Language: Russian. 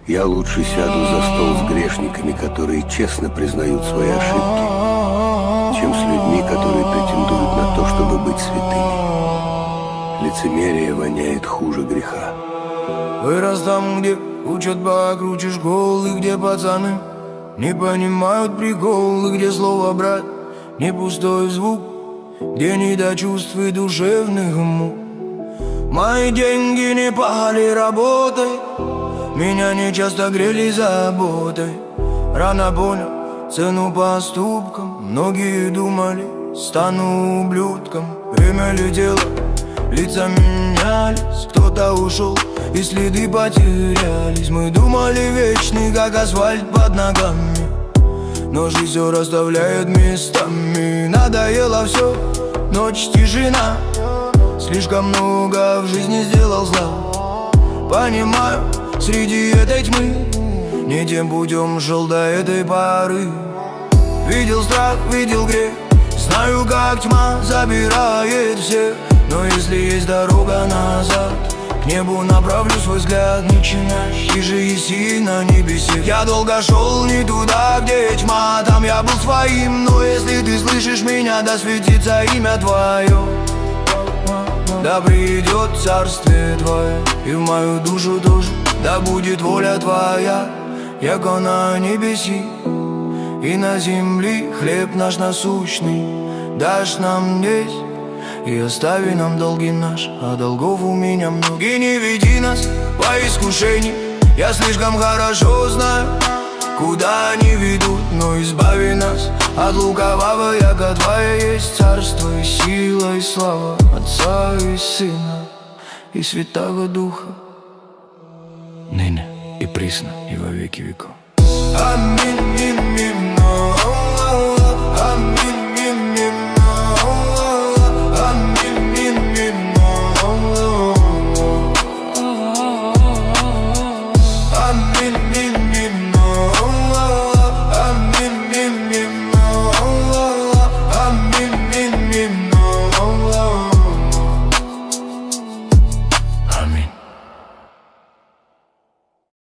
Я лучше сяду за стол с грешниками, которые честно признают свои ошибки, чем с людьми, которые претендуют на то, чтобы быть святыми. Лицемерие воняет хуже греха. Вырос там, где учат покруче школы, где пацаны не понимают приколы, где слово «брат» не пустой звук, где не до чувств и душевных мук. Мои деньги не пахали работой, меня не часто грели заботой. Рано понял цену поступкам, многие думали, стану ублюдком. Время летело, лица менялись, кто-то ушел и следы потерялись. Мы думали вечный, как асфальт под ногами, но жизнь все расставляет местами. Надоело все, ночь, тишина, слишком много в жизни сделал зла. Понимаю, среди этой тьмы не тем путем шел до этой поры. Видел страх, видел грех, знаю, как тьма забирает всех. Но если есть дорога назад, к небу направлю свой взгляд. Начинаешь, тише и сильно не беси. Я долго шел не туда, где тьма, там я был своим. Но если ты слышишь меня, да светится имя твое, да придет царствие твое и в мою душу тоже. Да будет воля твоя, яко на небеси и на земле. Хлеб наш насущный дашь нам здесь, и остави нам долги наши, а долгов у меня много. И не веди нас по искушению, я слишком хорошо знаю, куда они ведут. Но избави нас от лукавого, яко Твое есть царство и сила и слава Отца и Сына и Святого Духа, ныне и присно и во веки веков. Аминь.